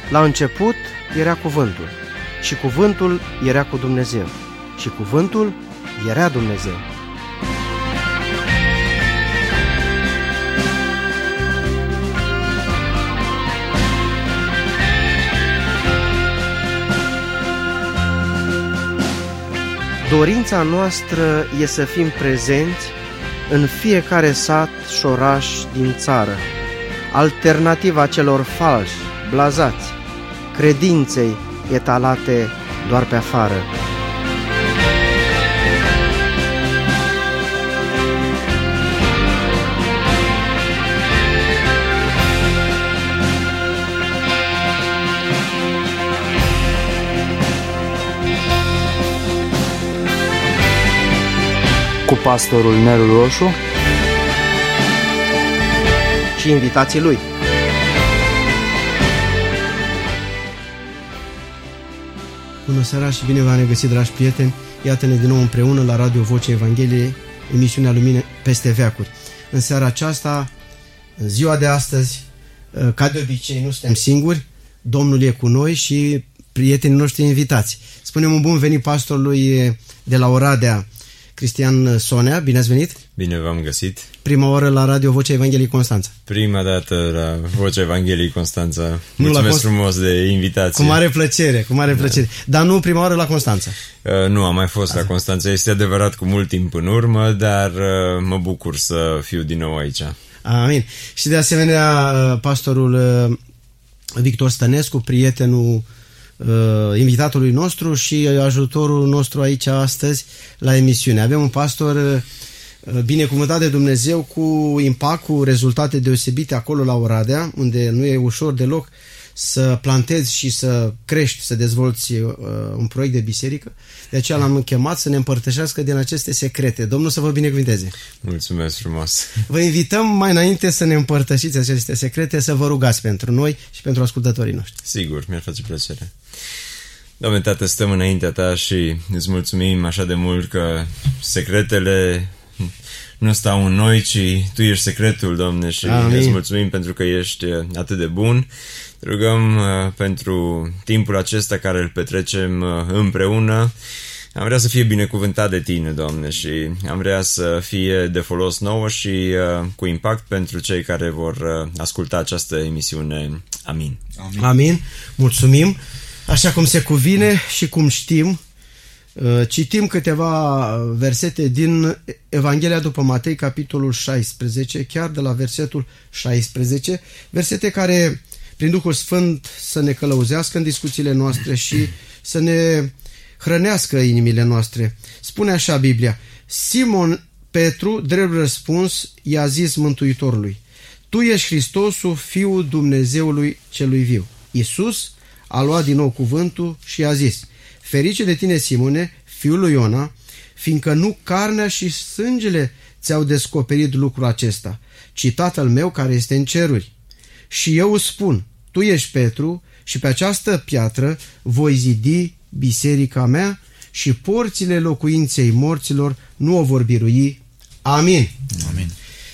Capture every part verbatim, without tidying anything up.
La început era cuvântul și cuvântul era cu Dumnezeu și cuvântul era Dumnezeu. Dorința noastră e să fim prezenți în fiecare sat și oraș din țară, alternativa celor falși, blazați, credinței etalate doar pe afară. Cu pastorul Nelu Roșu și invitații lui. Bună seara și bine v-am regăsit, dragi prieteni! Iată-ne din nou împreună la Radio Vocea Evangheliei, emisiunea Lumine peste veacuri. În seara aceasta, în ziua de astăzi, ca de obicei, nu suntem singuri, Domnul e cu noi și prietenii noștri invitați. Spunem un bun venit pastorului de la Oradea, Cristian Sonea, bine ați venit! Bine v-am găsit! Prima oară la Radio Vocea Evangheliei Constanța. Prima dată la Vocea Evangheliei Constanța. Mulțumesc Const... frumos de invitație. Cu mare plăcere, cu mare da. plăcere. Dar nu prima oară la Constanța. Uh, nu am mai fost Asta. la Constanța. Este adevărat cu mult timp în urmă, dar uh, mă bucur să fiu din nou aici. Amin. Și de asemenea, pastorul uh, Victor Stănescu, prietenul Uh, invitatului nostru și ajutorul nostru aici astăzi la emisiune. Avem un pastor uh, binecuvântat de Dumnezeu cu impact, cu rezultate deosebite acolo la Oradea, unde nu e ușor deloc să plantezi și să crești, să dezvolți uh, un proiect de biserică. De aceea l-am chemat să ne împărtășească din aceste secrete. Domnul să vă binecuvânteze. Mulțumesc frumos. Vă invităm mai înainte să ne împărtășiți aceste secrete, să vă rugați pentru noi și pentru ascultătorii noștri. Sigur, mi-ar face plăcere. Doamne, Tată, stăm înaintea Ta și îți mulțumim așa de mult că secretele nu stau în noi, ci Tu ești secretul, Doamne, și Amin. Îți mulțumim pentru că ești atât de bun. Te rugăm uh, pentru timpul acesta care îl petrecem uh, împreună. Am vrea să fie binecuvântat de Tine, Doamne, și am vrea să fie de folos nouă și uh, cu impact pentru cei care vor uh, asculta această emisiune. Amin. Amin. Amin. Mulțumim. Așa cum se cuvine și cum știm, citim câteva versete din Evanghelia după Matei, capitolul șaisprezece, chiar de la versetul șaisprezece, versete care, prin Duhul Sfânt, să ne călăuzească în discuțiile noastre și să ne hrănească inimile noastre. Spune așa Biblia: Simon Petru, drept răspuns, i-a zis Mântuitorului: Tu ești Hristosul, Fiul Dumnezeului celui viu. Iisus a luat din nou cuvântul și a zis: Ferice de tine, Simone, fiul lui Iona, fiindcă nu carnea și sângele ți-au descoperit lucrul acesta, ci Tatăl meu care este în ceruri. Și eu îți spun, tu ești Petru și pe această piatră voi zidi biserica mea și porțile locuinței morților nu o vor birui. Amin. Amin.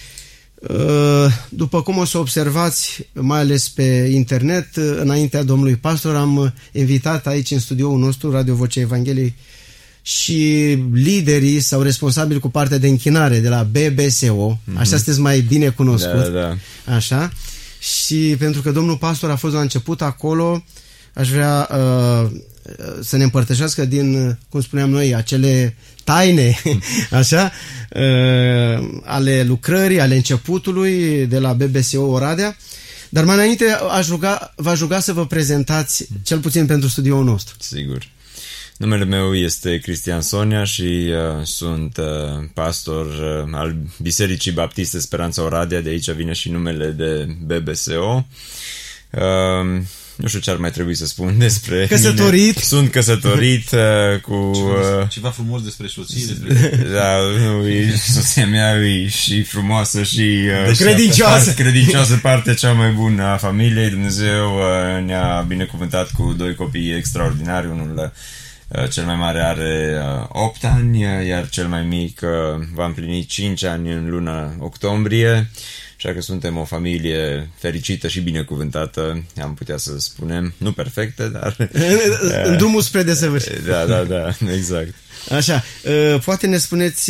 După cum o să observați, mai ales pe internet, înaintea domnului pastor, am invitat aici în studioul nostru, Radio Vocea Evangheliei, și liderii sau responsabili cu partea de închinare de la B B S O, mm-hmm. așa sunteți mai bine cunoscut. Da, da. Așa. Și pentru că domnul pastor a fost la început acolo, aș vrea uh, să ne împărtășească din, cum spuneam noi, acele taine, așa, uh, ale lucrării, ale începutului de la B B S O Oradea. Dar mai înainte aș ruga, v-aș ruga să vă prezentați, cel puțin pentru studioul nostru. Sigur. Numele meu este Cristian Sonea și uh, sunt uh, pastor uh, al Bisericii Baptiste Speranța Oradea, de aici vine și numele de B B S O. Uh, nu știu ce ar mai trebui să spun despre Căsătorit. Mine. Sunt căsătorit uh, cu... Ceva, uh, ceva frumos despre soție. Despre... Da, nu, e, soția mea e și frumoasă și... Uh, credincioasă. Și credincioasă, partea cea mai bună a familiei. Dumnezeu uh, ne-a binecuvântat cu doi copii extraordinari, unul Cel mai mare are opt ani, iar cel mai mic va împlini cinci ani în luna octombrie. Așa că suntem o familie fericită și binecuvântată, am putea să spunem, nu perfectă, dar... În drumul spre desăvârșire. Da, da, da, exact. Așa, poate ne spuneți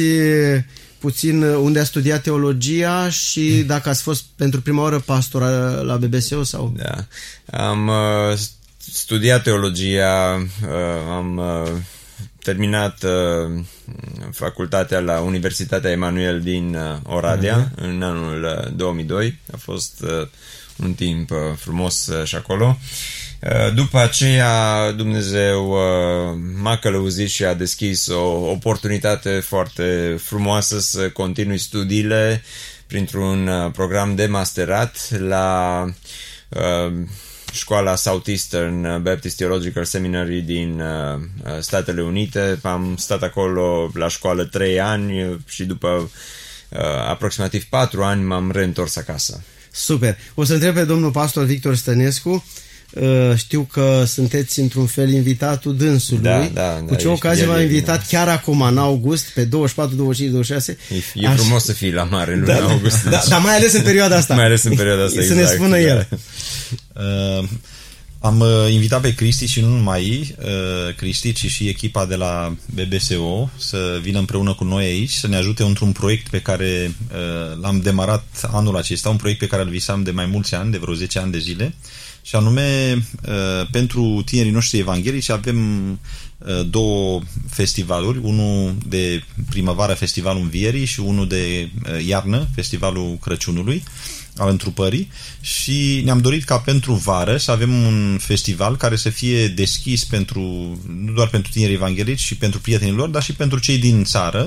puțin unde a studiat teologia și dacă ați fost pentru prima oară pastor la B B S O sau... Da, am uh, studiat teologia, uh, am uh, terminat uh, facultatea la Universitatea Emanuel din uh, Oradea uh-huh. în anul uh, două mii doi. A fost uh, un timp uh, frumos uh, și acolo. Uh, după aceea Dumnezeu uh, m-a călăuzit și a deschis o oportunitate foarte frumoasă să continui studiile printr-un uh, program de masterat la uh, școala Southeastern Baptist Theological Seminary din uh, Statele Unite. Am stat acolo la școală trei ani și după uh, aproximativ patru ani m-am reîntors acasă. Super. O să întreb pe domnul pastor Victor Stănescu. Uh, știu că sunteți într-un fel invitatul dânsului. Da, da, Cu ce da, ocazie v-am invitat chiar acum, în august, pe douăzeci și patru, douăzeci și cinci, douăzeci și șase. E, e Aș... frumos să fii la mare în luna da, august. Da, dar mai ales în perioada asta. Mai ales în perioada asta, să exact. ne spună el. Uh, am uh, invitat pe Cristi și nu numai uh, Cristi, ci și echipa de la B B S O să vină împreună cu noi aici, să ne ajute într-un proiect pe care uh, l-am demarat anul acesta, un proiect pe care îl visam de mai mulți ani, de vreo zece ani de zile. Și anume, pentru tinerii noștri evanghelici avem două festivaluri, unul de primăvară, Festivalul Învierii, și unul de iarnă, Festivalul Crăciunului, al Întrupării, și ne-am dorit ca pentru vară să avem un festival care să fie deschis pentru, nu doar pentru tinerii evanghelici, și pentru prietenii lor, dar și pentru cei din țară,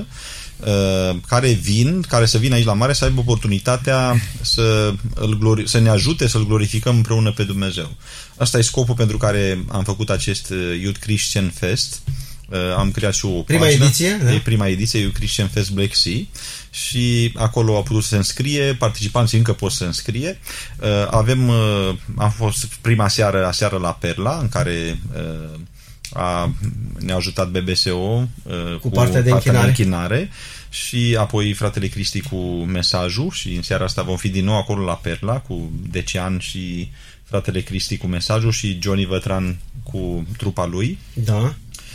care vin, care să vină aici la mare, să aibă oportunitatea să, îl glori- să ne ajute să-L glorificăm împreună pe Dumnezeu. Asta e scopul pentru care am făcut acest Youth Christian Fest. Am creat și o prima pagină. ediție? Da? E prima ediție, Youth Christian Fest Black Sea, și acolo au putut să se înscrie, participanții încă pot să se înscrie. Avem, am fost prima seară, aseară la Perla, în care A, ne-a ajutat B B S O uh, cu, cu partea de închinare. de închinare și apoi fratele Cristi cu mesajul, și în seara asta vom fi din nou acolo la Perla cu Decian și fratele Cristi cu mesajul și Johnny Vătran cu trupa lui. Da.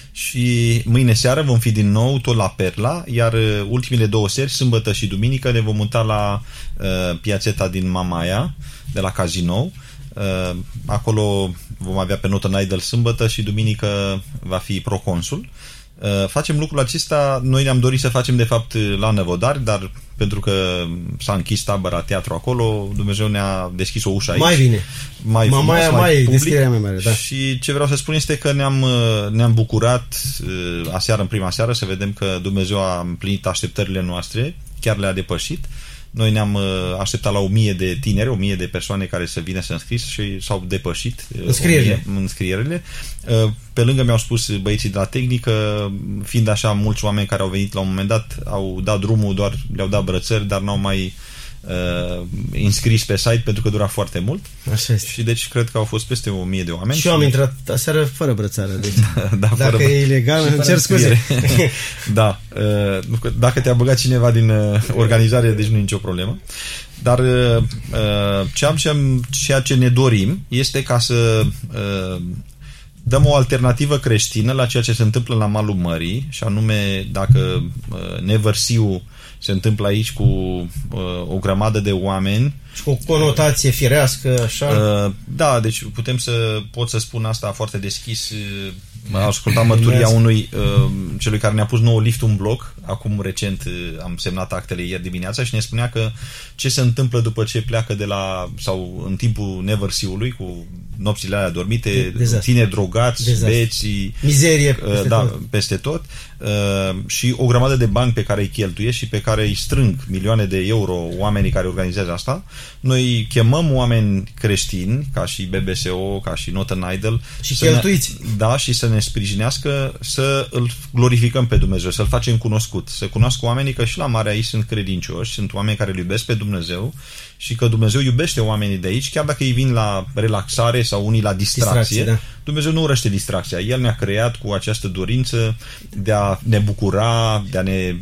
Și mâine seară vom fi din nou tot la Perla, iar ultimele două seri, sâmbătă și duminică, ne vom muta la uh, piațeta din Mamaia, de la Cazinou. Uh, acolo vom avea pe Northern Idol sâmbătă și duminică va fi Proconsul. Uh, facem lucrul acesta, noi ne-am dorit să facem de fapt la Năvodari, dar pentru că s-a închis tabăra teatru acolo, Dumnezeu ne-a deschis o ușă aici. Mai bine. Mai frumos, mai, mai, mai public. Mai mare, da. Și ce vreau să spun este că ne-am, ne-am bucurat uh, aseară, în prima seară, să vedem că Dumnezeu a împlinit așteptările noastre, chiar le-a depășit. Noi ne-am așteptat la o mie de tineri, o mie de persoane care să vină să înscris și s-au depășit înscrierile. înscrierile. Pe lângă mi-au spus băieții de la tehnică, fiind așa mulți oameni care au venit la un moment dat, au dat drumul, doar le-au dat brățări, dar n-au mai uh, înscris pe site pentru că dura foarte mult. Așa este. Și deci cred că au fost peste o mie de oameni. Și eu am intrat aseară fără brățară. Deci, da, dacă fără... e ilegal, îmi cer scuze. Da. Uh, dacă te-a băgat cineva din uh, organizare, deci nu e nicio problemă. Dar uh, ceea, ce, ceea ce ne dorim este ca să uh, dăm o alternativă creștină la ceea ce se întâmplă la malul mării, și anume dacă uh, Neversiu se întâmplă aici cu uh, o grămadă de oameni și cu o conotație firească, așa. Uh, da, deci putem să pot să spun asta foarte deschis. Am ascultat mărturia unui uh, celui care ne-a pus nouă liftul în bloc. Acum recent uh, am semnat actele ieri dimineața și ne spunea că ce se întâmplă după ce pleacă de la, sau în timpul Neversiului, cu nopțile alea dormite, Dezastru. tineri drogați, Dezastru. beți, mizerie uh, peste da, tot. peste tot. uh, și o grămadă de bani pe care îi cheltuie și pe care îi strâng milioane de euro oamenii care organizează asta. Noi chemăm oameni creștini, ca și B B S O, ca și Northern Idol, și cheltuiți. Ne, da, și să ne sprijinească să îl glorificăm pe Dumnezeu, să-l facem cunoscut, să cunoască oamenii că și la Marea aici sunt credincioși, sunt oameni care îl iubesc pe Dumnezeu și că Dumnezeu iubește oamenii de aici, chiar dacă ei vin la relaxare sau unii la distracție. distracție da. Dumnezeu nu urăște distracția. El ne-a creat cu această dorință de a ne bucura, de a ne,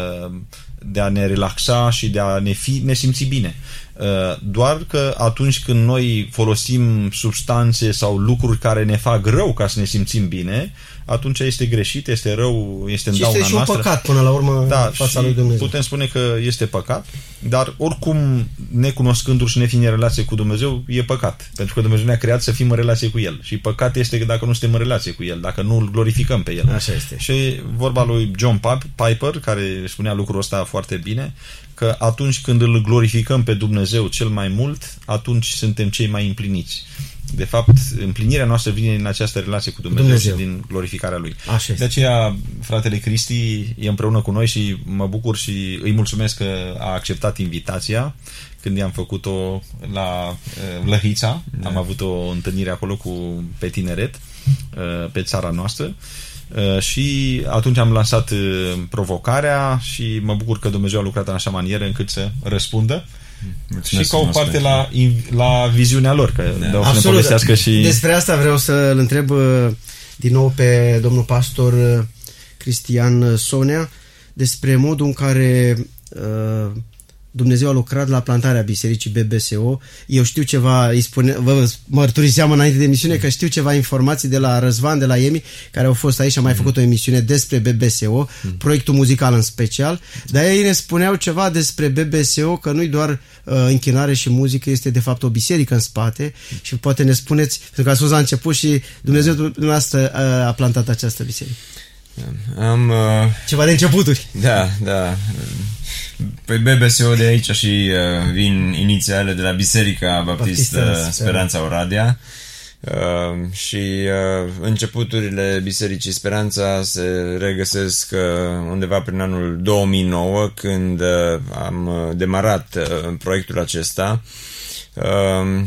de a ne relaxa și de a ne, fi, ne simți bine. Doar că atunci când noi folosim substanțe sau lucruri care ne fac rău ca să ne simțim bine, atunci este greșit, este rău, este în dauna noastră. Și este și un păcat până la urmă da, fața lui Dumnezeu. Putem spune că este păcat, dar oricum, necunoscându-l și nefiind în relație cu Dumnezeu, e păcat. Pentru că Dumnezeu ne-a creat să fim în relație cu El. Și păcat este dacă nu suntem în relație cu El, dacă nu îl glorificăm pe El. Așa este. Și vorba lui John Piper, care spunea lucrul ăsta foarte bine, că atunci când îl glorificăm pe Dumnezeu cel mai mult, atunci suntem cei mai împliniți. De fapt, împlinirea noastră vine din această relație cu Dumnezeu, Dumnezeu. și din glorificarea Lui. Așa de aceea, fratele Cristi e împreună cu noi și mă bucur și îi mulțumesc că a acceptat invitația când i-am făcut-o la uh, Lăhița. Da. Am avut o întâlnire acolo cu, pe tineret, uh, pe țara noastră. Uh, și atunci am lansat uh, provocarea și mă bucur că Dumnezeu a lucrat în așa manieră încât să răspundă. Mulțumesc, și ca o parte la, la viziunea lor, că da. Dau să ne povestească și... Despre asta vreau să-l întreb din nou pe domnul pastor Cristian Sonea, despre modul în care uh, Dumnezeu a lucrat la plantarea bisericii B B S O. Eu știu ceva, îi spune, vă mărturiseam înainte de emisiune că știu ceva informații de la Răzvan, de la Emi, care au fost aici, am mai făcut o emisiune despre B B S O, proiectul muzical în special, dar ei ne spuneau ceva despre B B S O, că nu-i doar uh, închinare și muzică, este de fapt o biserică în spate și poate ne spuneți, pentru că a spus la început și Dumnezeu dumneavoastră uh, a plantat această biserică. Am... Uh... Ceva de începuturi. Da, da. Pe B B S O de aici și uh, vin inițiale de la Biserica Baptistă Baptista, Speranța Oradea uh, și uh, începuturile Bisericii Speranța se regăsesc uh, undeva prin anul două mii nouă, când uh, am demarat uh, proiectul acesta. Uh,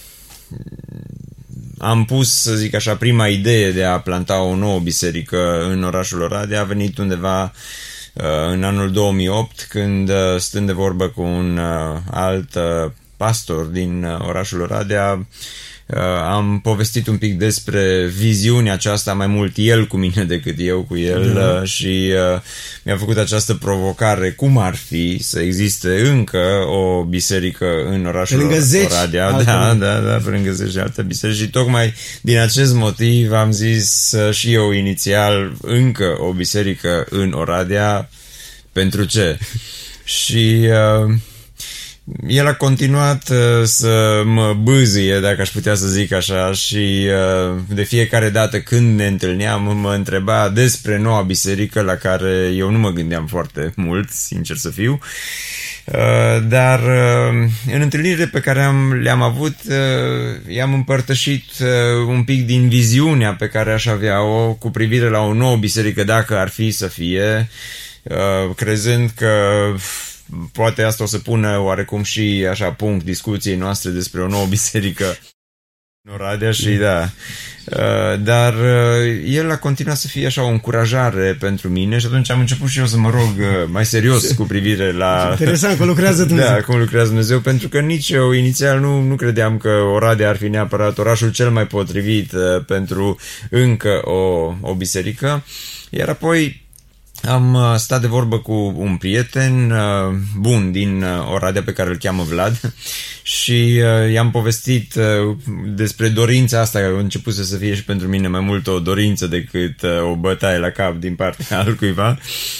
am pus, să zic așa, prima idee de a planta o nouă biserică în orașul Oradea a venit undeva în anul două mii opt, când, stând de vorbă cu un alt pastor din orașul Oradea, am povestit un pic despre viziunea aceasta, mai mult el cu mine decât eu cu el, da. Și mi-a făcut această provocare, cum ar fi să existe încă o biserică în orașul Oradea. Da, da, da, pe lângă zeci de alte biserici, și tocmai din acest motiv am zis și eu inițial încă o biserică în Oradea. Pentru ce? Și uh, el a continuat uh, să mă bâzie, dacă aș putea să zic așa, și uh, de fiecare dată când ne întâlneam mă întreba despre noua biserică, la care eu nu mă gândeam foarte mult, sincer să fiu. Uh, dar uh, în întâlnirile pe care am, le-am avut, uh, i-am împărtășit uh, un pic din viziunea pe care aș avea-o cu privire la o nouă biserică, dacă ar fi să fie, uh, crezând că poate asta o să pună oarecum și așa punct discuției noastre despre o nouă biserică în Oradea și da. Uh, dar uh, el a continuat să fie așa o încurajare pentru mine și atunci am început și eu să mă rog uh, mai serios cu privire la... Interesant cum lucrează Dumnezeu. Da, cum lucrează Dumnezeu, pentru că nici eu inițial nu, nu credeam că Oradea ar fi neapărat orașul cel mai potrivit uh, pentru încă o, o biserică, iar apoi am stat de vorbă cu un prieten uh, bun din uh, Oradea pe care îl cheamă Vlad și uh, i-am povestit uh, despre dorința asta, care a început să fie și pentru mine mai mult o dorință decât uh, o bătaie la cap din partea altcuiva.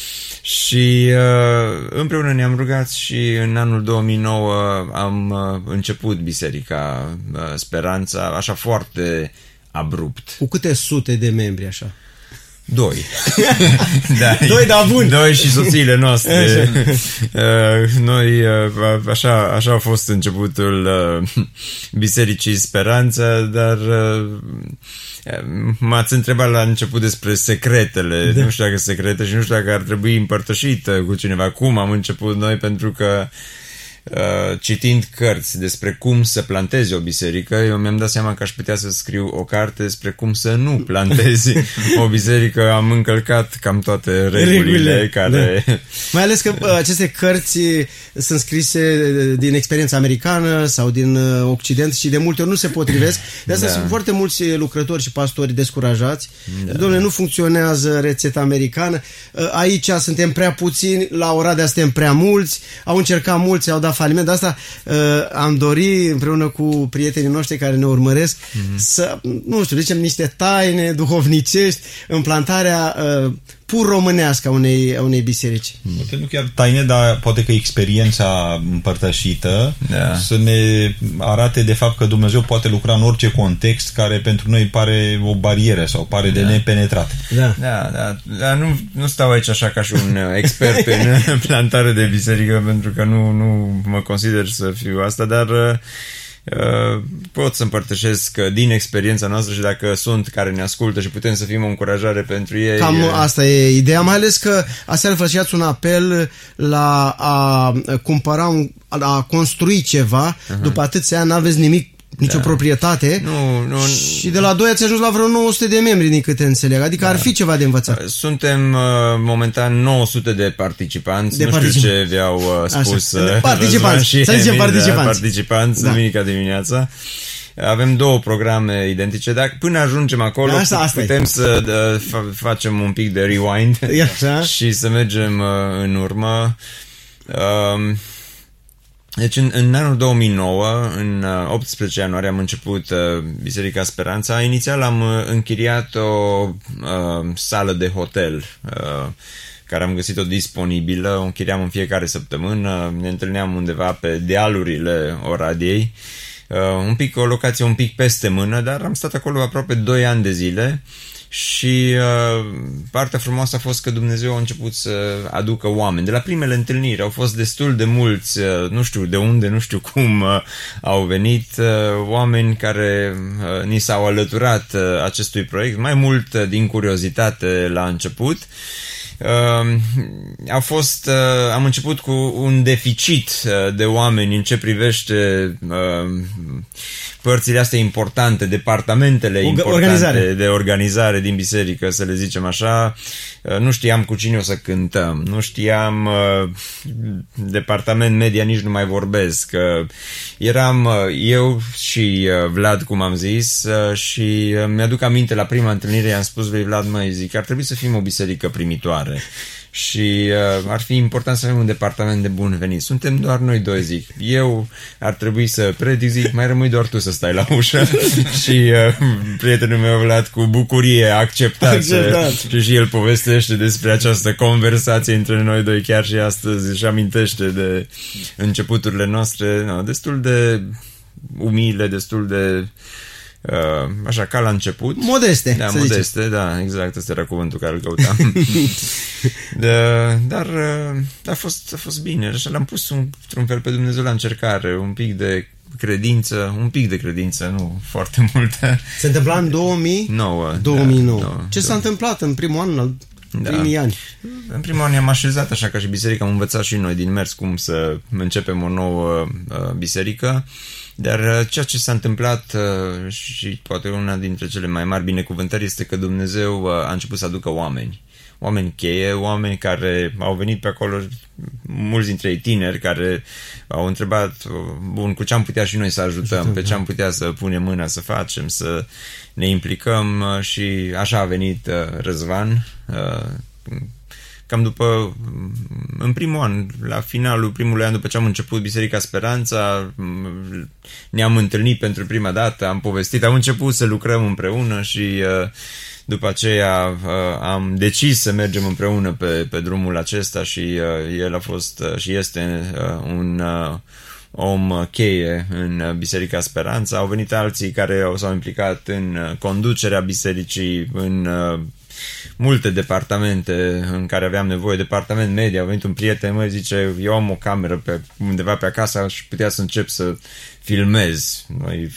Și uh, împreună ne-am rugat și în anul două mii nouă am uh, început Biserica uh, Speranța, așa foarte abrupt. Cu câte sute de membri așa? Doi. Da, Doi, dar buni. Doi și soțiile noastre. Noi, așa, așa a fost începutul Bisericii Speranța, dar m-ați întrebat la început despre secretele, da. Nu știu dacă secrete și nu știu dacă ar trebui împărtășită cu cineva. Cum am început noi, pentru că Uh, citind cărți despre cum să plantezi o biserică, eu mi-am dat seama că aș putea să scriu o carte despre cum să nu plantezi o biserică. Am încălcat cam toate regulile, regulile care... Da. Mai ales că uh, aceste cărți sunt scrise din experiența americană sau din uh, Occident și de multe ori nu se potrivesc. De asta da. Sunt foarte mulți lucrători și pastori descurajați. Da. Dom'le, nu funcționează rețeta americană. Uh, aici suntem prea puțini, la Oradea suntem prea mulți. Au încercat mulți, au dat faliment. De asta uh, am dorit împreună cu prietenii noștri care ne urmăresc mm-hmm. să, nu știu, zicem niște taine duhovnicești în plantarea uh, pur românească a unei, a unei biserici. Poate nu chiar taine, dar poate că experiența împărtășită da. Să ne arate de fapt că Dumnezeu poate lucra în orice context care pentru noi pare o barieră sau pare da. De nepenetrat. Da, da, da. Dar nu, nu stau aici așa ca și un expert în plantare de biserică, pentru că nu, nu mă consider să fiu asta, dar Uh, pot să împărtășesc din experiența noastră și dacă sunt care ne ascultă și putem să fim o încurajare pentru ei. Cam asta e ideea, mai ales că aseară făceați un apel la a cumpăra, un, a construi ceva, uh-huh. După atâția ani n-aveți nimic, nicio da. Proprietate nu, nu, și de la doi ați ajuns la vreo nouă sute de membri, din câte înțeleg, adică da. Ar fi ceva de învățat. Suntem uh, momentan nouă sute de participanți, de nu participanți. Știu ce vi-au uh, spus uh, participanți, să zicem participanți, participanți da. Duminica dimineața. Avem două programe identice, dar până ajungem acolo asta, asta putem e. Să uh, facem un pic de rewind și să mergem uh, în urmă. Uh, Deci în, în anul două mii nouă, în optsprezece ianuarie, am început uh, Biserica Speranța. Inițial am uh, închiriat o uh, sală de hotel uh, care am găsit-o disponibilă, o închiriam în fiecare săptămână, ne întâlneam undeva pe dealurile Oradiei, uh, un pic, o locație un pic peste mână, dar am stat acolo aproape doi ani de zile. Și uh, partea frumoasă a fost că Dumnezeu a început să aducă oameni. De la primele întâlniri au fost destul de mulți, uh, nu știu de unde, nu știu cum uh, au venit, uh, oameni care uh, ni s-au alăturat uh, acestui proiect, mai mult uh, din curiozitate la început. Uh, a fost, uh, am început cu un deficit uh, de oameni în ce privește uh, părțile astea importante, departamentele importante organizare. De organizare din biserică, să le zicem așa. Uh, nu știam cu cine o să cântăm, nu știam uh, departament media, nici nu mai vorbesc. Uh, eram uh, eu și uh, Vlad, cum am zis, uh, și uh, mi-aduc aminte la prima întâlnire, i-am spus lui Vlad, măi, zic, ar trebui să fim o biserică primitoare. Și uh, ar fi important să avem un departament de bun venit. Suntem doar noi doi, zic. Eu ar trebui să predic, zic, mai rămâi doar tu să stai la ușă. Și uh, prietenul meu Vlad cu bucurie a acceptat, acceptat. Și, și el povestește despre această conversație între noi doi chiar și astăzi, își amintește de începuturile noastre, no, destul de umile, destul de Uh, așa ca la început. Modeste. Da, modeste, zice. Da, exact, ăsta era cuvântul care îl căutam. da, dar uh, a fost, a fost bine. Așa l-am pus un, într-un fel pe Dumnezeu la încercare, un pic de credință, un pic de credință, nu foarte multă. Se întâmpla în două mii nouă. două mii nouă. Da, nouă. Ce s-a întâmplat în primul an, în da. primii ani? În primul an ne-am așezat așa ca și biserică, am învățat și noi din mers cum să începem o nouă uh, biserică. Dar ceea ce s-a întâmplat uh, și poate una dintre cele mai mari binecuvântări este că Dumnezeu uh, a început să aducă oameni. Oameni cheie, oameni care au venit pe acolo, mulți dintre ei tineri, care au întrebat, bun, cu ce am putea și noi să ajutăm, ajutăm pe ce am putea să punem mâna să facem, să ne implicăm uh, și așa a venit uh, Răzvan. Uh, Cam după, în primul an, la finalul primului an, după ce am început Biserica Speranța, ne-am întâlnit pentru prima dată, am povestit, am început să lucrăm împreună și după aceea am decis să mergem împreună pe, pe drumul acesta și el a fost și este un om cheie în Biserica Speranța. Au venit alții care s-au implicat în conducerea bisericii, în multe departamente în care aveam nevoie, departament media, a venit un prieten, mă zice, eu am o cameră pe, undeva pe acasă și putea să încep să filmez. Noi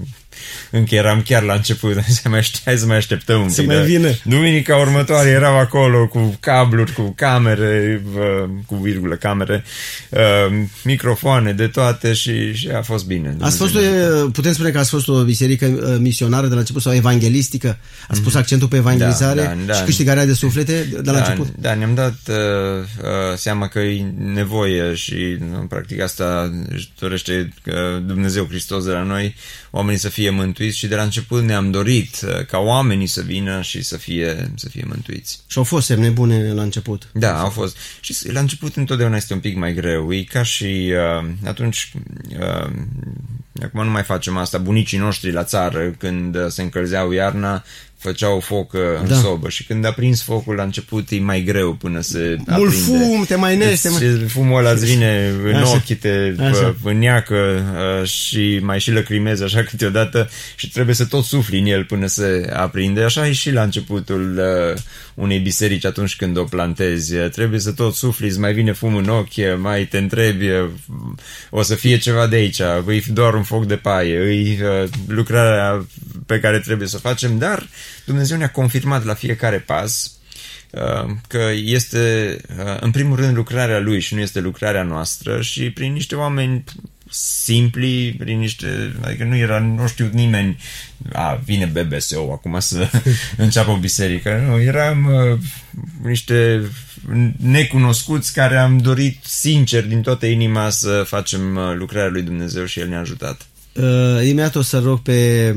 încă eram chiar la început, să mai știa, să mai așteptăm un să pic. Mai vine. Duminica următoare erau acolo cu cabluri, cu camere, cu virgulă camere, microfoane de toate și, și a fost bine. Ați fost, putem spune că ați fost o biserică misionară de la început sau evanghelistică? Ați pus accentul pe evangelizare da, da, da. și câștigarea de suflete de la da, început? Da, ne-am dat uh, uh, seama că e nevoie și în practic asta își dorește uh, Dumnezeu Hristos de la noi, oamenii să fie mântuiți și de la început ne-am dorit uh, ca oamenii să vină și să fie, să fie mântuiți. Și au fost semne bune la început. Da, au fost. Și la început întotdeauna este un pic mai greu. E ca și uh, atunci, uh, acum nu mai facem asta, bunicii noștri la țară, când uh, se încălzeau iarna, făceau foc uh, în da. sobă și când a prins focul la început e mai greu până se Mult aprinde. fum, te mai nești. Te mai... Fumul ăla îți vine în așa. ochi, te vâneacă uh, și mai și lăcrimezi așa câteodată și trebuie să tot sufli în el până se aprinde. Așa e și la începutul uh, unei biserici atunci când o plantezi. Trebuie să tot sufli, îți mai vine fum în ochi, mai te întrebi, o să fie ceva de aici, îi doar un foc de paie, îi uh, lucrarea pe care trebuie să o facem, dar Dumnezeu ne-a confirmat la fiecare pas uh, că este uh, în primul rând lucrarea Lui și nu este lucrarea noastră și prin niște oameni simpli, prin niște, adică nu era, nu știu nimeni, a, vine B B S O acum să înceapă o biserică, nu, eram uh, niște necunoscuți care am dorit sincer din toată inima să facem uh, lucrarea lui Dumnezeu și El ne-a ajutat. Uh, imediat o să rog pe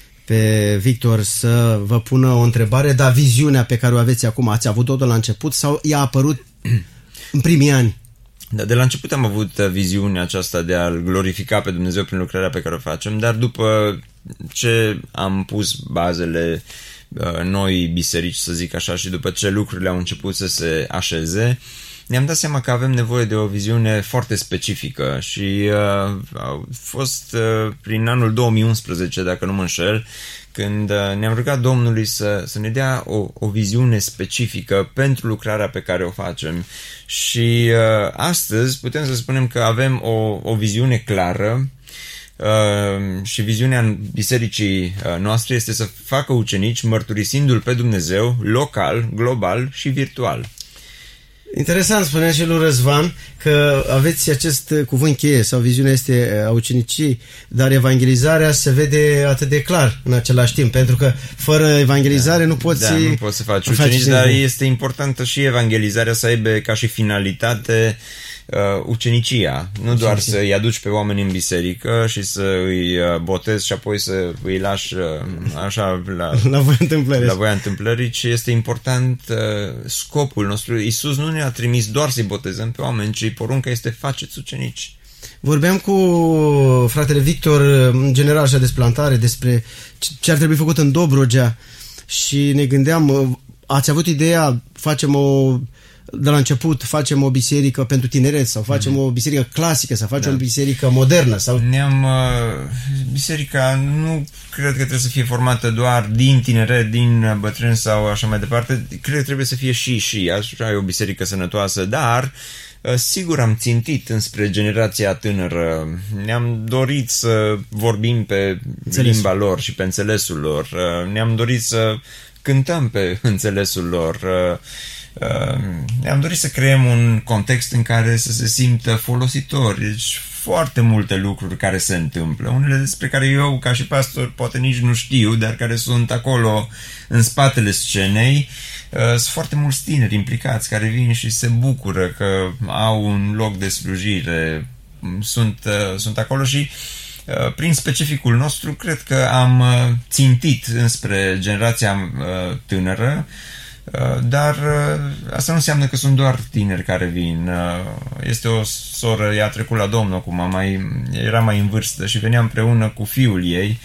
pe Victor să vă pună o întrebare, dar viziunea pe care o aveți acum, ați avut-o de la început sau i-a apărut în primii ani? Da, de la început am avut viziunea aceasta de a-L glorifica pe Dumnezeu prin lucrarea pe care o facem, dar după ce am pus bazele uh, noi biserici, să zic așa, și după ce lucrurile au început să se așeze, ne-am dat seama că avem nevoie de o viziune foarte specifică și uh, a fost uh, prin anul două mii unsprezece, dacă nu mă înșel, când uh, ne-am rugat Domnului să, să ne dea o, o viziune specifică pentru lucrarea pe care o facem. Și uh, astăzi putem să spunem că avem o, o viziune clară uh, și viziunea bisericii noastre este să facă ucenici mărturisindu-L pe Dumnezeu local, global și virtual. Interesant, spunea și lui Răzvan că aveți acest cuvânt cheie sau viziunea este a uceniciei, dar evangelizarea se vede atât de clar în același timp, pentru că fără evangelizare da, nu poți... Da, nu poți să faci ucenici, dar este importantă și evangelizarea să aibă ca și finalitate uh, ucenicia. Nu Ucenicia. Doar să îi aduci pe oameni în biserică și să îi uh, botezi și apoi să îi lași uh, așa la, la voia întâmplării. La voia întâmplării, ci este important uh, scopul nostru. Iisus nu ne-a trimis doar să-i botezăm pe oameni, ci porunca este faceți ucenici. Vorbeam cu fratele Victor în general așa despre plantare, despre ce ar trebui făcut în Dobrogea și ne gândeam, ați avut ideea, facem o de la început facem o biserică pentru tineret sau facem mm-hmm. o biserică clasică sau facem da. o biserică modernă sau... Ne-am... Uh, biserica nu cred că trebuie să fie formată doar din tineret, din bătrâni sau așa mai departe. Cred că trebuie să fie și și. Așa e o biserică sănătoasă, dar uh, sigur am țintit înspre generația tânără. Ne-am dorit să vorbim pe Înțeles. limba lor și pe înțelesul lor. Uh, ne-am dorit să cântăm pe înțelesul lor. Uh, Uh, ne-am dorit să creăm un context în care să se simtă folositori. Deci foarte multe lucruri care se întâmplă, unele despre care eu ca și pastor poate nici nu știu, dar care sunt acolo în spatele scenei. Uh, sunt foarte mulți tineri implicați care vin și se bucură că au un loc de slujire, sunt, uh, sunt acolo și uh, prin specificul nostru cred că am uh, țintit înspre generația uh, tânără. Dar asta nu înseamnă că sunt doar tineri care vin. Este o soră, ea a trecut la Domnul acum, mai, era mai în vârstă și venea împreună cu fiul ei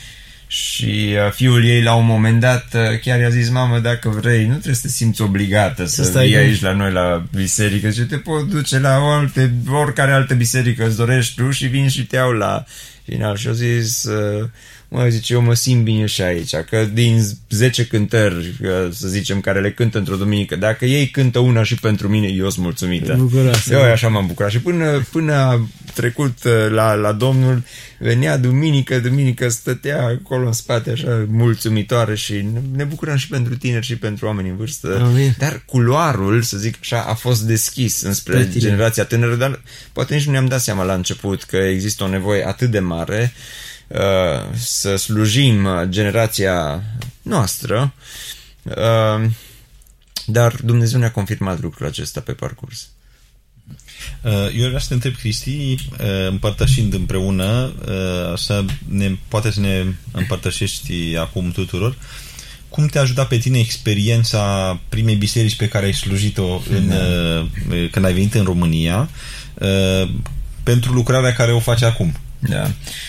și fiul ei la un moment dat chiar i-a zis: mamă, dacă vrei, nu trebuie să te simți obligată să, să vii aici la noi la biserică, și te pot duce la o alte, oricare altă biserică îți dorești tu și vin și te iau la final. Și a zis: mă, zice, eu mă simt bine și aici, că din zece cântări, să zicem, care le cântă într-o duminică, dacă ei cântă una și pentru mine, eu sunt mulțumită. Bucuroasă. Eu așa m-am bucurat. Și până, până a trecut la, la Domnul, venea duminică, duminică, stătea acolo în spate așa mulțumitoare și ne bucurăm și pentru tineri și pentru oameni în vârstă. Amin. Dar culoarul, să zic așa, a fost deschis înspre generația tânără, dar poate nici nu ne-am dat seama la început că există o nevoie atât de mare uh, să slujim generația noastră, uh, dar Dumnezeu ne-a confirmat lucrul acesta pe parcurs. Eu vreau să te întreb, Cristi, împărtășind împreună, să ne, poate să ne împărtășești acum tuturor, cum te-a ajutat pe tine experiența primei biserici pe care ai slujit-o în, da. când ai venit în România, pentru lucrarea care o faci acum? Da.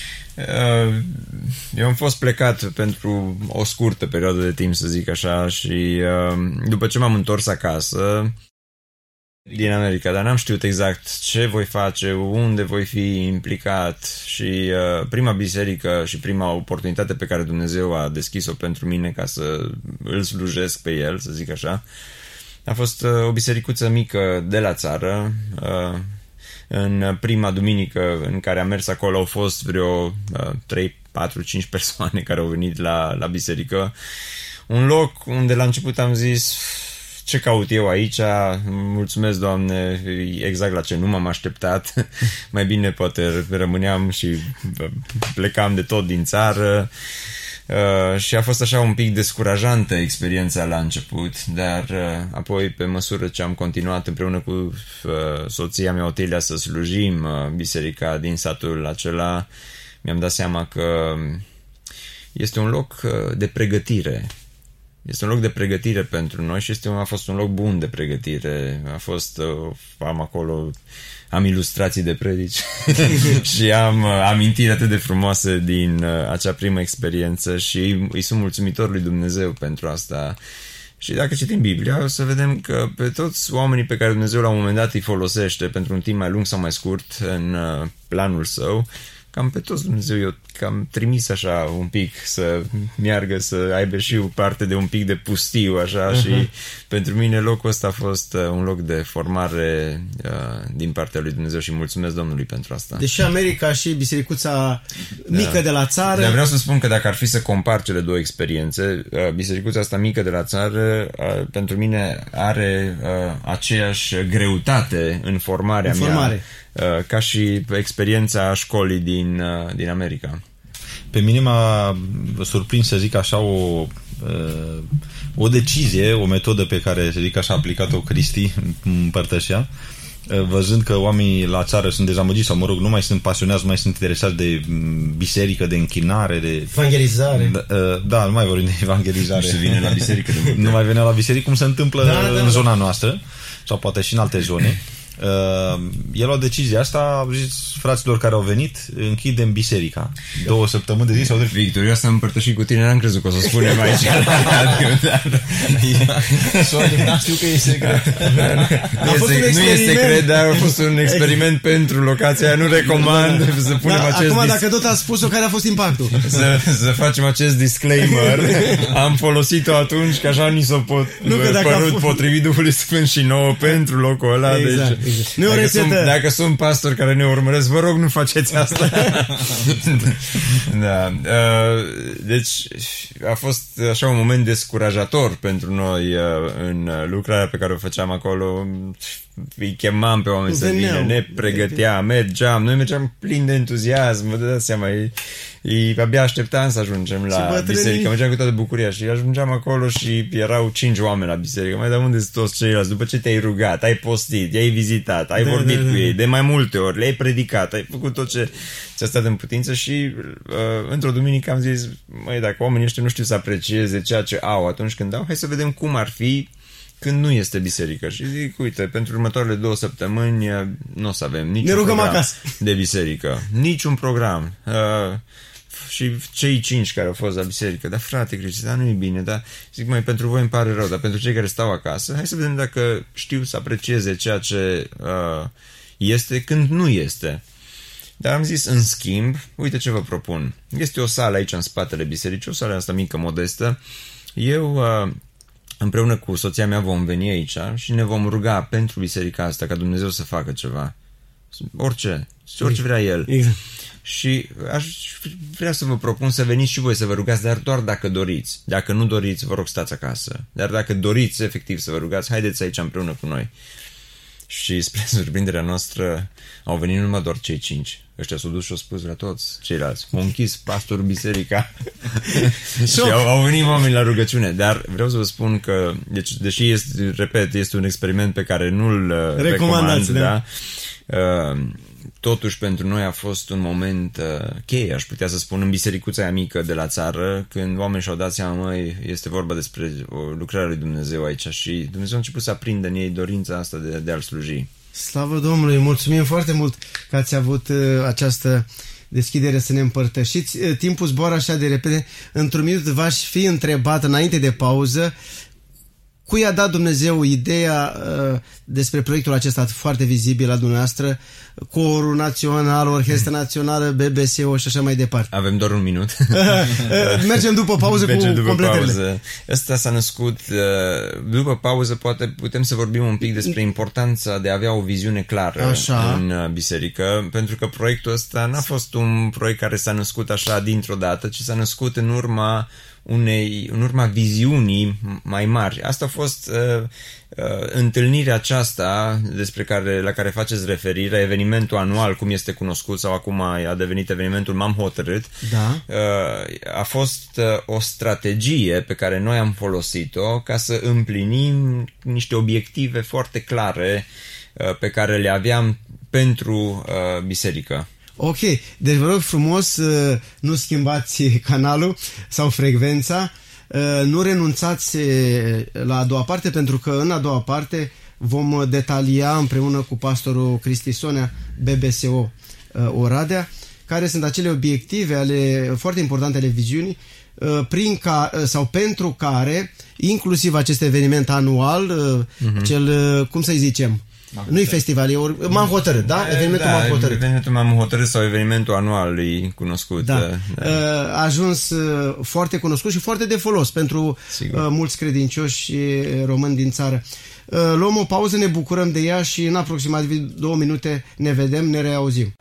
Eu am fost plecat pentru o scurtă perioadă de timp, să zic așa, și după ce m-am întors acasă din America, dar n-am știut exact ce voi face, unde voi fi implicat și uh, prima biserică și prima oportunitate pe care Dumnezeu a deschis-o pentru mine ca să îl slujesc pe El, să zic așa, a fost uh, o bisericuță mică de la țară. Uh, în prima duminică în care am mers acolo au fost vreo uh, trei, patru, cinci persoane care au venit la, la biserică. Un loc unde la început am zis, ce caut eu aici? Mulțumesc, Doamne, exact la ce nu m-am așteptat. Mai bine poate rămâneam și plecam de tot din țară. Uh, și a fost așa un pic descurajantă experiența la început, dar uh, apoi pe măsură ce am continuat împreună cu uh, soția mea Otilia să slujim uh, biserica din satul acela, mi-am dat seama că este un loc uh, de pregătire. Este un loc de pregătire pentru noi și este un, a fost un loc bun de pregătire. A fost, uh, am acolo, am ilustrații de predici și am uh, amintiri atât de frumoase din uh, acea primă experiență și îi sunt mulțumitor lui Dumnezeu pentru asta. Și dacă citim Biblia, o să vedem că pe toți oamenii pe care Dumnezeu la un moment dat îi folosește pentru un timp mai lung sau mai scurt în uh, planul său, cam pe toți Dumnezeu eu cam trimis așa un pic să meargă, să aibă și o parte de un pic de pustiu așa uh-huh. Și pentru mine locul ăsta a fost uh, un loc de formare uh, din partea lui Dumnezeu și mulțumesc Domnului pentru asta. Deși America și bisericuța mică da. de la țară... Dar vreau să spun că dacă ar fi să compar cele două experiențe, uh, bisericuța asta mică de la țară uh, pentru mine are uh, aceeași greutate în formarea în formare. mea ca și experiența școlii din, din America. Pe mine m-a surprins, să zic așa, o, o decizie, o metodă pe care, să zic așa, a aplicat-o Cristi, împărtășea, văzând că oamenii la țară sunt dezamăgiți sau, mă rog, nu mai sunt pasionați, nu mai sunt interesați de biserică, de închinare, de... Evangelizare. Da, da, nu mai vorbim de evangelizare. Și vine la biserică. De nu mai venea la biserică, cum se întâmplă da, în da, zona da. noastră, sau poate și în alte zone. Uh, el a decizie asta, a zis fraților care au venit, închidem biserica. Da. Două săptămâni de zi sau de... Victor, eu asta am împărtășit cu tine, n-am crezut că o să spunem aici la radio, dar... Sorry, n-am știut că e secret. Nu e secret, dar a fost un experiment pentru locația, nu recomand da, da. să punem da, acest... Acum, dacă tot a spus-o, care a fost impactul? Să, să facem acest disclaimer. Am folosit-o atunci, că așa ni s-o pot nu, părut fost... potrivit Duhului Sfânt și nouă pentru locul ăla, exact. Deci... Exact. Nu dacă, sunt, dacă sunt pastori care ne urmăresc, vă rog, nu faceți asta. Da. Deci a fost așa un moment descurajator pentru noi în lucrarea pe care o făceam acolo. Îi chemam pe oameni să vină, ne pregăteam, mergeam, noi mergeam plini de entuziasm, vă dați seama, ei, ei, abia așteptam să ajungem la biserică, mergeam cu toată bucuria și ajungeam acolo și erau cinci oameni la biserică, mai de unde sunt toți ceilalți, după ce te-ai rugat, ai postit, i-ai vizitat, ai da, vorbit da, da. cu ei, de mai multe ori, le-ai predicat, ai făcut tot ce ți-a stat în putință și uh, într-o duminică am zis, măi, dacă oamenii ăștia nu știu să aprecieze ceea ce au atunci când au, hai să vedem cum ar fi când nu este biserică. Și zic, uite, pentru următoarele două săptămâni nu o să avem niciun program acasă. de biserică. Niciun program. Uh, și cei cinci care au fost la biserică, dar frate Cristi, dar nu e bine, dar zic, mai pentru voi îmi pare rău, dar pentru cei care stau acasă, hai să vedem dacă știu să aprecieze ceea ce uh, este când nu este. Dar am zis, în schimb, uite ce vă propun. Este o sală aici în spatele bisericii, o sală asta mică, modestă. Eu, împreună cu soția mea, vom veni aici și ne vom ruga pentru biserica asta, ca Dumnezeu să facă ceva. Orice, orice vrea El. Exact. Și aș vrea să vă propun să veniți și voi să vă rugați, dar doar dacă doriți. Dacă nu doriți, vă rog, stați acasă. Dar dacă doriți efectiv să vă rugați, haideți aici împreună cu noi. Și spre surprinderea noastră au venit numai doar cei cinci. Ăștia s-au dus și au spus la toți ceilalți. M-a închis pastorul biserica. Și au, au venit oameni la rugăciune. Dar vreau să vă spun că, deci, deși este, repet, este un experiment pe care nu-l recomand, da? Uh, totuși pentru noi a fost un moment uh, cheie, aș putea să spun, în bisericuța aia mică de la țară, când oamenii și-au dat seama, măi, este vorba despre o lucrare lui Dumnezeu aici și Dumnezeu a început să aprindă în ei dorința asta de, de a-L sluji. Slavă Domnului, mulțumim foarte mult că ați avut uh, această deschidere să ne împărtășiți. Uh, timpul zboară așa de repede. Într-un minut v-aș fi întrebat înainte de pauză cui a dat Dumnezeu ideea uh, despre proiectul acesta foarte vizibil la dumneavoastră, Corul Național, Orchestra Națională, B B S O și așa mai departe. Avem doar un minut. Mergem după pauză Mergem cu după completările. Pauză. Asta s-a născut, uh, după pauză poate putem să vorbim un pic despre importanța de a avea o viziune clară așa. în uh, biserică, pentru că proiectul ăsta n-a fost un proiect care s-a născut așa dintr-o dată, ci s-a născut în urma unei, în urma viziunii mai mari. Asta a fost uh, uh, întâlnirea aceasta despre care, la care faceți referire, evenimentul anual, cum este cunoscut, sau acum a devenit evenimentul M-am hotărât. Da. Uh, a fost uh, o strategie pe care noi am folosit-o ca să împlinim niște obiective foarte clare uh, pe care le aveam pentru uh, biserică. Ok, deci vă rog frumos, nu schimbați canalul sau frecvența, nu renunțați la a doua parte, pentru că în a doua parte vom detalia împreună cu pastorul Cristi Sonea, B B S O Oradea, care sunt acele obiective ale, foarte importante ale viziunii, prin ca, sau pentru care, inclusiv acest eveniment anual, uh-huh. cel, cum să-i zicem, nu-i festival, e or... M-am hotărât, da? Evenimentul da, M-am hotărât. Evenimentul M-am hotărât sau evenimentul anual e cunoscut. Da. Da. A ajuns foarte cunoscut și foarte de folos pentru Sigur. mulți credincioși români din țară. Luăm o pauză, ne bucurăm de ea și în aproximativ două minute ne vedem, ne reauzim.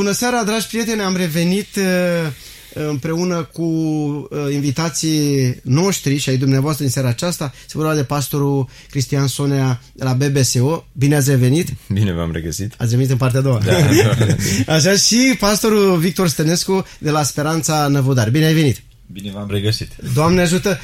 Bună seara, dragi prieteni, am revenit împreună cu invitații noștri și ai dumneavoastră în seara aceasta. Se vorba de pastorul Cristian Sonea la B B S O. Bine ați revenit! Bine v-am regăsit! Ați revenit în partea a doua. Da, așa, și pastorul Victor Stănescu de la Speranța Năvodari. Bine ai venit! Bine v-am regăsit! Doamne ajută!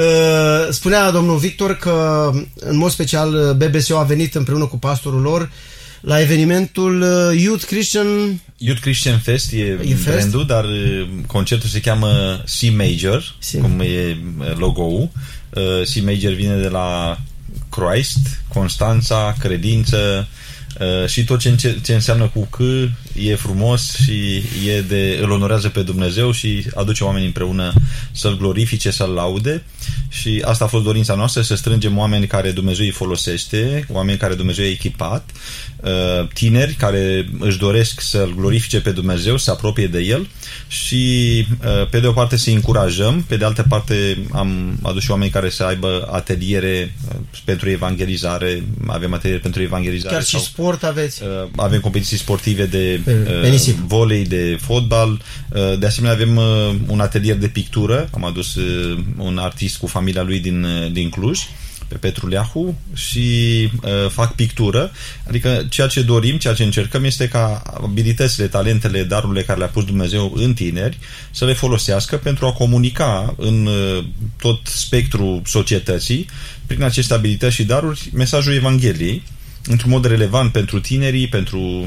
Spunea domnul Victor că în mod special B B S O a venit împreună cu pastorul lor la evenimentul Youth Christian Youth Christian Fest e, e brandul, dar concertul se cheamă C Major, C. cum e logo-ul. C Major vine de la Christ, Constanța, credință și tot ce, ce înseamnă cu C e frumos și e de, îl onorează pe Dumnezeu și aduce oamenii împreună să-L glorifice, să-L laude, și asta a fost dorința noastră, să strângem oameni care Dumnezeu îi folosește, oameni care Dumnezeu i-a echipat, tineri care își doresc să-L glorifice pe Dumnezeu, să se apropie de El și pe de o parte să-i încurajăm, pe de altă parte am adus și oameni care să aibă ateliere pentru evangelizare, avem ateliere pentru evangelizare. Chiar și sau, sport aveți? Avem competiții sportive de uh, volei, de fotbal, uh, de asemenea avem uh, un atelier de pictură, am adus uh, un artist cu familia lui din, uh, din Cluj, pe Petru Leahu, și uh, fac pictură, adică ceea ce dorim, ceea ce încercăm este ca abilitățile, talentele, darurile care le-a pus Dumnezeu în tineri să le folosească pentru a comunica în uh, tot spectrul societății, prin aceste abilități și daruri, mesajul Evangheliei, într-un mod relevant pentru tinerii, pentru,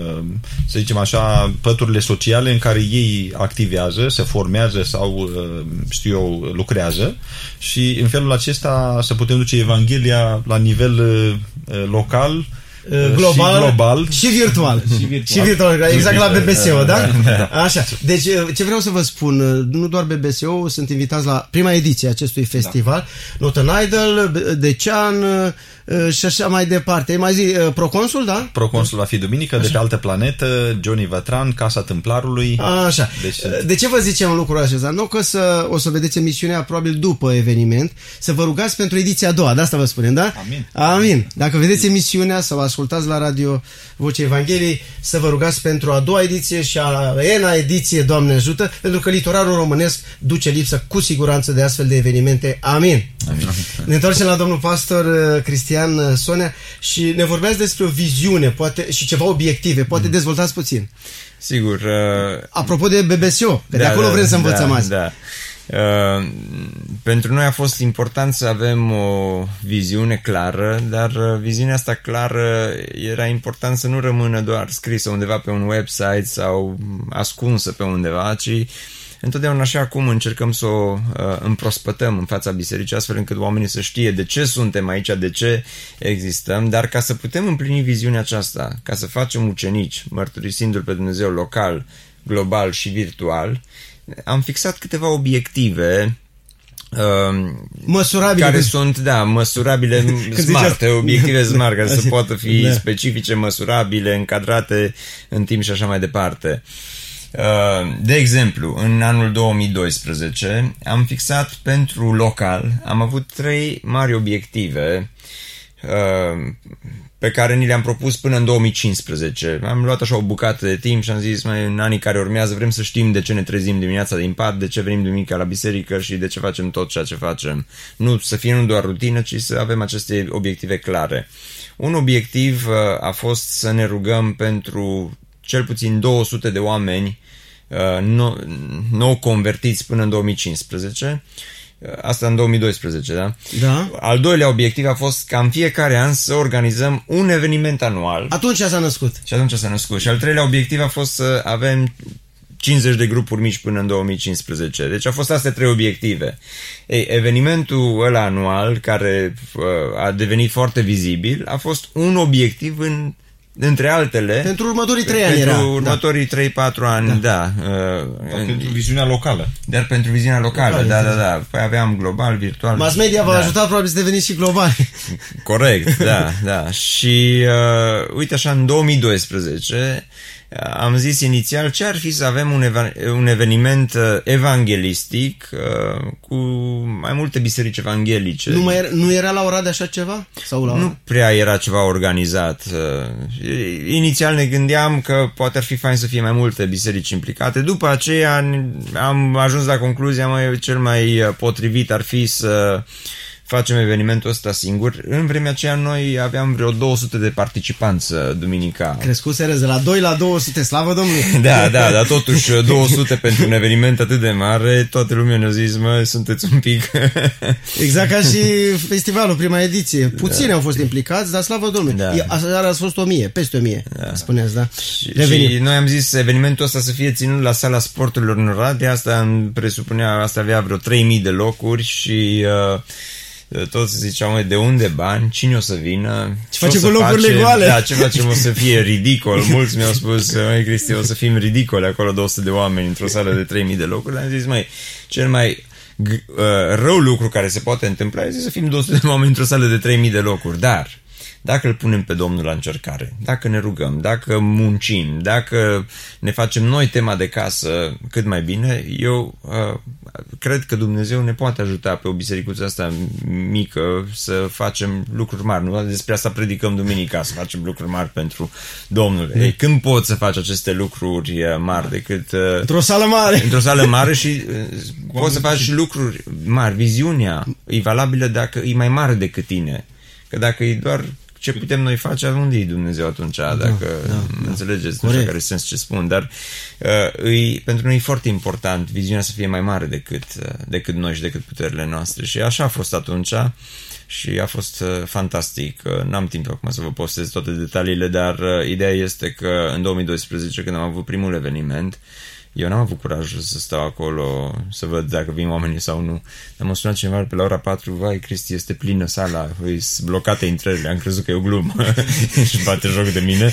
să zicem așa, păturile sociale în care ei activează, se formează sau, știu eu, lucrează, și în felul acesta să putem duce Evanghelia la nivel local, global și global și virtual. Și virtual, și virtual exact la B B S O, da? Așa. Deci, ce vreau să vă spun, nu doar B B S O, sunt invitați la prima ediție a acestui festival, da. Not an Idol, Decean și așa mai departe. Mai zi, Proconsul, da? Proconsul va fi duminică, așa. De pe altă planetă, Johnny Vătran, Casa Tâmplarului. Așa. Deci, de ce vă zicem lucrul acesta? Nu că să, o să vedeți emisiunea probabil după eveniment, să vă rugați pentru ediția a doua, de asta vă spunem, da? Amin. Amin. Dacă vedeți emisiunea sau ascultați la radio Vocea Evangheliei, să vă rugați pentru a doua ediție și a ena ediție, Doamne ajută, pentru că litoralul românesc duce lipsă cu siguranță de astfel de evenimente. Amin. Amin. Ne întoarcem la domnul pastor Cristian Sonea și ne vorbeați despre o viziune, poate, și ceva obiective, poate mm. dezvoltați puțin. Sigur. Uh... Apropo de B B S O, că da, de acolo da, vrem să învățăm da, azi. Da. Uh, pentru noi a fost important să avem o viziune clară, dar uh, viziunea asta clară era important să nu rămână doar scrisă undeva pe un website sau ascunsă pe undeva, ci întotdeauna așa cum încercăm să o uh, împrospătăm în fața bisericii, astfel încât oamenii să știe de ce suntem aici, de ce existăm, dar ca să putem împlini viziunea aceasta, ca să facem ucenici, mărturisindu-L pe Dumnezeu local, global și virtual, am fixat câteva obiective uh, măsurabile, care sunt, da, măsurabile smart, obiective smart, care să poată fi da. specifice, măsurabile, încadrate în timp și așa mai departe. De exemplu, în anul două mii doisprezece am fixat pentru local, am avut trei mari obiective pe care ni le-am propus până în două mii cincisprezece. Am luat așa o bucată de timp și am zis, mai în anii care urmează vrem să știm de ce ne trezim dimineața din pat, de ce venim duminica la biserică și de ce facem tot ceea ce facem. Nu să fie nu doar rutină, ci să avem aceste obiective clare. Un obiectiv a fost să ne rugăm pentru cel puțin două sute de oameni nou, nou convertiți până în două mii cincisprezece. Asta în două mii doisprezece, da? Da. Al doilea obiectiv a fost ca în fiecare an să organizăm un eveniment anual. Atunci s-a născut. Și atunci s-a născut. Și al treilea obiectiv a fost să avem cincizeci de grupuri mici până în două mii cincisprezece. Deci au fost astea trei obiective. Ei, evenimentul ăla anual, care uh, a devenit foarte vizibil, a fost un obiectiv în între altele, pentru următorii trei ani pentru era. următorii trei patru ani, da. da uh, pentru viziunea locală. Dar pentru viziunea locală, locală da, da, da. Păi aveam global, virtual. Mass media v-a da. ajutat probabil să deveniți și global. Corect, da, da. Și uh, uite așa, în două mii doisprezece am zis inițial ce ar fi să avem un, eva- un eveniment evanghelistic uh, cu mai multe biserici evanghelice. Nu, mai era, nu era la Oradea așa ceva? Sau la... Nu prea era ceva organizat. Uh, inițial ne gândeam că poate ar fi fain să fie mai multe biserici implicate. După aceea am ajuns la concluzia că cel mai potrivit ar fi să facem evenimentul ăsta singur. În vremea aceea noi aveam vreo două sute de participanți duminica. Crescuseră de la doi la două sute, slavă Domnului! Da, da, dar totuși două sute pentru un eveniment atât de mare, toată lumea ne-a zis, mă, sunteți un pic... Exact ca și festivalul, prima ediție. Puțini da. au fost implicați, dar slavă Domnului. Da. Aseară a fost o mie, peste o mie, da. spuneați, da? Și, și noi am zis evenimentul ăsta să fie ținut la sala sporturilor în Oradea, asta îmi presupunea, asta avea vreo trei mii de locuri și... Uh, toți ziceau, măi, de unde bani? Cine o să vină? Ce facem cu locurile goale? Da, ce facem? O să fie ridicol. Mulți mi-au spus, măi, Cristi, o să fim ridicoli acolo, două sute de oameni într-o sală de trei mii de locuri. Am zis, măi, cel mai uh, rău lucru care se poate întâmpla este să fim două sute de oameni într-o sală de trei mii de locuri. Dar dacă îl punem pe Domnul la încercare, dacă ne rugăm, dacă muncim, dacă ne facem noi tema de casă cât mai bine, eu uh, cred că Dumnezeu ne poate ajuta pe o bisericuță asta mică să facem lucruri mari. Nu? Despre asta predicăm duminica, să facem lucruri mari pentru Domnul. Mm. Ei, când poți să faci aceste lucruri mari decât... Uh, într-o sală mare. Într-o sală mare și uh, poți să faci și lucruri mari. Viziunea e valabilă dacă e mai mare decât tine. Că dacă e doar... ce putem noi face, unde e Dumnezeu atunci, dacă da, da, înțelegeți, da. Nu știu care sens ce spun, dar uh, îi, pentru noi e foarte important viziunea să fie mai mare decât, uh, decât noi și decât puterile noastre și așa a fost atunci și a fost uh, fantastic. Uh, n-am timp acum să vă postez toate detaliile, dar uh, ideea este că în două mii doisprezece, când am avut primul eveniment, eu n-am avut curajul să stau acolo să văd dacă vin oamenii sau nu. Am sunat cineva pe la ora patru, vai, Cristi, este plină sala, sunt blocate intrările, am crezut că e o glumă și bate joc de mine.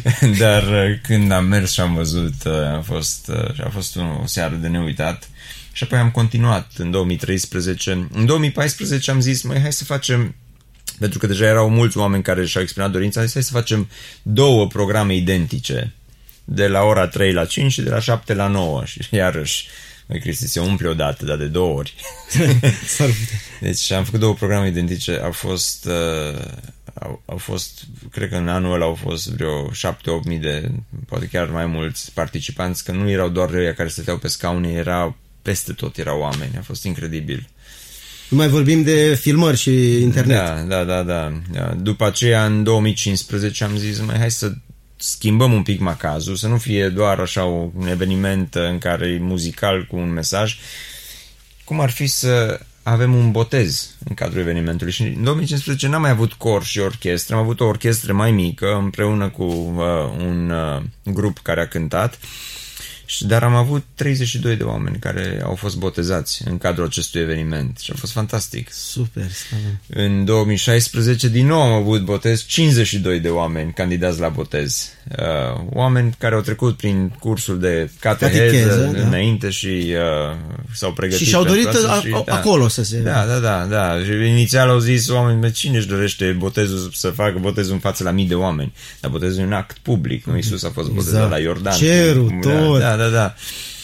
Dar când am mers și am văzut, a fost, a fost o seară de neuitat. Și apoi am continuat în două mii treisprezece. În două mii paisprezece am zis, măi, hai să facem, pentru că deja erau mulți oameni care și-au exprimat dorința, hai să facem două programe identice. De la ora trei la cinci și de la șapte la nouă. Și iarăși, măi, Cristi, se umple odată, dar de două ori. Deci am făcut două programe identice. Au fost, uh, au, au fost, cred că în anul ăla au fost vreo șapte opt mii de, poate chiar mai mulți participanți, că nu erau doar ăia care stăteau pe scaune, erau peste tot, erau oameni. A fost incredibil. Nu mai vorbim de filmări și internet. Da, da, da, da. După aceea, în două mii cincisprezece, am zis, mai hai să schimbăm un pic macazul, să nu fie doar așa un eveniment în care e muzical cu un mesaj. Cum ar fi să avem un botez în cadrul evenimentului? Și în două mii cincisprezece n-am mai avut cor și orchestră, am avut o orchestră mai mică împreună cu uh, un uh, grup care a cântat, dar am avut treizeci și doi de oameni care au fost botezați în cadrul acestui eveniment și a fost fantastic. Super, slavă. În două mii șaisprezece din nou am avut botez, cincizeci și doi de oameni candidați la botez. Uh, oameni care au trecut prin cursul de cateheză înainte da. și uh, s-au pregătit. Și și-au dorit a, și, da. acolo să se... Da, da, da, da. Și inițial au zis oameni, cine își dorește botezul, să facă botezul în față la mii de oameni? Dar botezul e un act public, nu? Iisus a fost botezat exact. la Iordan. Cerul, tot. Da, da, da.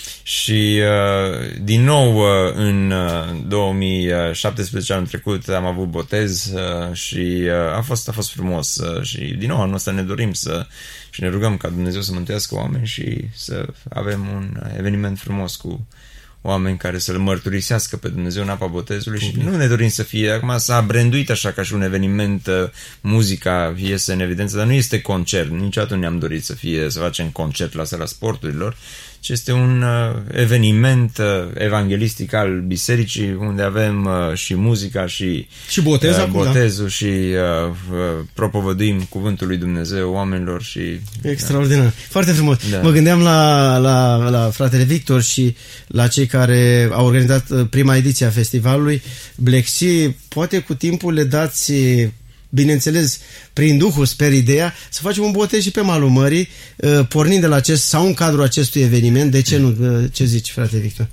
Și uh, din nou uh, în uh, două mii șaptesprezece anul trecut am avut botez uh, și uh, a fost a fost frumos uh, și din nou anul ăsta ne dorim să și ne rugăm ca Dumnezeu să mântuiască oameni și să avem un eveniment frumos cu oameni care să-L mărturisească pe Dumnezeu în apa botezului. Public. Și nu ne dorim să fie, acum s-a branduit așa ca și un eveniment, muzica iese în evidență, dar nu este concert, niciodată nu ne-am dorit să fie, să facem concert la sala sporturilor, ci este un uh, eveniment uh, evanghelistic al bisericii, unde avem uh, și muzica și, și botez, uh, botezul da. și uh, uh, propovăduim cuvântul lui Dumnezeu oamenilor și... Extraordinar. Da. Foarte frumos. Da. Mă gândeam la, la, la fratele Victor și la cei care au organizat prima ediție a festivalului. Black Sea, poate cu timpul le dați... bineînțeles, prin Duhul, sper ideea, să facem un botez și pe malul mării, pornind de la acest, sau în cadrul acestui eveniment. De ce nu? Ce zici, frate Victor?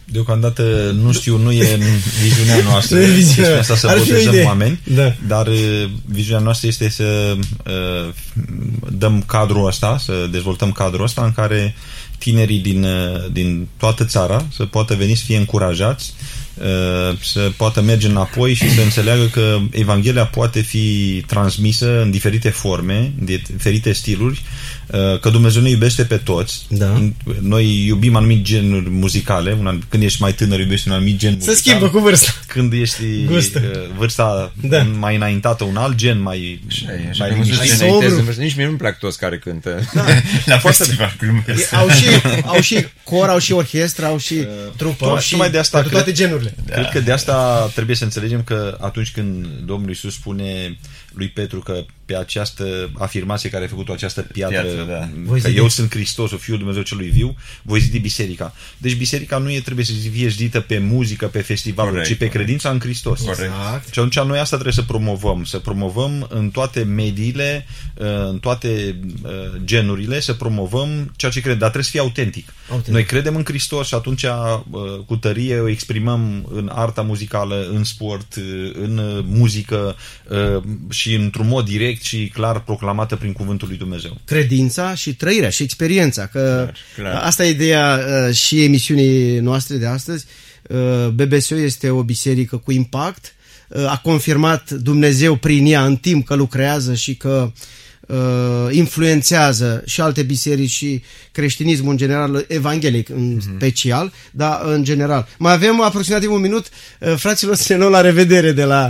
Deocamdată nu știu, nu e în viziunea noastră viziunea. Asta să Ar fi botezăm oameni, da. Dar viziunea noastră este să uh, dăm cadrul ăsta, să dezvoltăm cadrul ăsta în care tinerii din, din toată țara să poată veni să fie încurajați, uh, să poată merge înapoi și să înțeleagă că Evanghelia poate fi transmisă în diferite forme, în diferite stiluri, uh, că Dumnezeu ne iubește pe toți. Da. Noi iubim anumite genuri muzicale. Un, când ești mai tânăr iubești un anumit gen muzical. Se schimbă cu vârsta. Când ești Gustă. vârsta da. mai înaintată, un alt gen mai mai liniștit. Nici mie nu-mi plac toți care cântă da. la festival. Au și, au și cor, au și orchestră, au și uh, trupă, au și mai de asta, toate cred, genurile. Cred da. că de asta trebuie să înțelegem că atunci când Domnul Iisus spune lui Petru că pe această afirmație care a făcut-o această piatră, piatră da. că eu sunt Hristosul, Fiul Dumnezeu celui viu, voi zidi biserica. Deci biserica nu e, trebuie să fie zidită pe muzică, pe festivaluri, corect, ci pe corect. credința în Hristos. Exact. Și atunci noi asta trebuie să promovăm, să promovăm în toate mediile, în toate genurile, să promovăm ceea ce credem, dar trebuie să fie autentic. autentic. Noi credem în Hristos și atunci cu tărie o exprimăm în arta muzicală, în sport, în muzică și într-un mod direct și clar proclamată prin cuvântul lui Dumnezeu. Credința și trăirea și experiența, că clar, clar. asta e ideea și emisiunii noastre de astăzi. B B S O este o biserică cu impact, a confirmat Dumnezeu prin ea în timp că lucrează și că uh, influențează și alte biserici și creștinismul în general, evanghelic în mm-hmm. special, dar în general. Mai avem aproximativ un minut, uh, fraților, să ne luăm la revedere de la...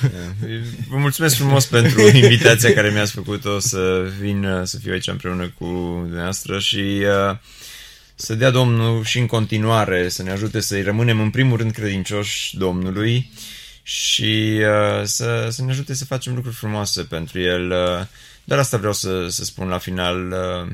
Vă mulțumesc frumos pentru invitația care mi-ați făcut-o să vin să fiu aici împreună cu dumneavoastră și uh, să dea Domnul și în continuare să ne ajute să-i rămânem în primul rând credincioși Domnului și uh, să, să ne ajute să facem lucruri frumoase pentru El. Uh, dar asta vreau să, să spun la final. Uh,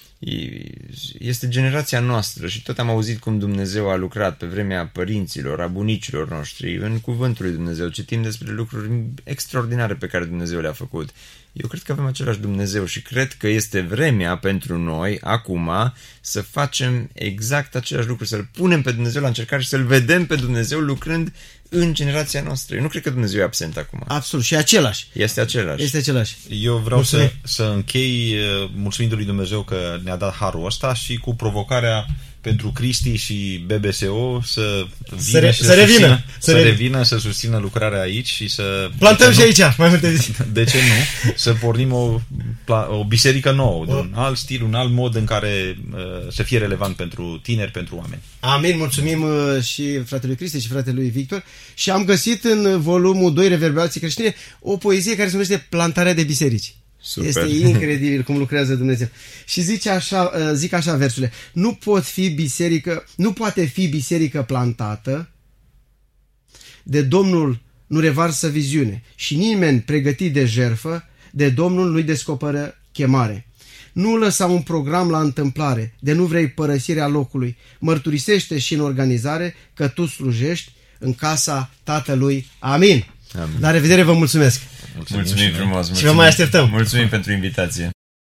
este generația noastră și tot am auzit cum Dumnezeu a lucrat pe vremea părinților, a bunicilor noștri, în cuvântul lui Dumnezeu. Citim despre lucruri extraordinare pe care Dumnezeu le-a făcut. Eu cred că avem același Dumnezeu și cred că este vremea pentru noi, acum, să facem exact același lucru, să-L punem pe Dumnezeu la încercare și să-L vedem pe Dumnezeu lucrând în generația noastră. Eu nu cred că Dumnezeu e absent acum. Absolut, și același. Este același. Este același. Eu vreau să, să închei mulțumindu lui Dumnezeu că ne-a dat harul ăsta și cu provocarea pentru Cristi și B B S O să vină să, re, și să, revină, susțină, să, să revină, revină, să susțină lucrarea aici și să... Plantăm și aici, mai multe zi. De ce nu? Să pornim o, o biserică nouă, de un alt stil, un alt mod în care uh, să fie relevant pentru tineri, pentru oameni. Amin, mulțumim uh, și fratelui Cristi și fratelui Victor. Și am găsit în volumul doi, Reverberații creștine, o poezie care se numește Plantarea de biserici. Super. Este incredibil cum lucrează Dumnezeu. Și zice așa, zic așa versurile: nu pot fi biserică, nu poate fi biserică plantată de Domnul nu revarsă viziune și nimeni pregătit de jertfă de Domnul nu-i descoperă chemare. Nu lăsa un program la întâmplare, de nu vrei părăsirea locului. Mărturisește și în organizare că tu slujești în casa Tatălui. Amin. Amin. La revedere, vă mulțumesc. Mulțumim, mulțumim frumos. Mulțumim. Și vă mai așteptăm. Mulțumim pentru invitație.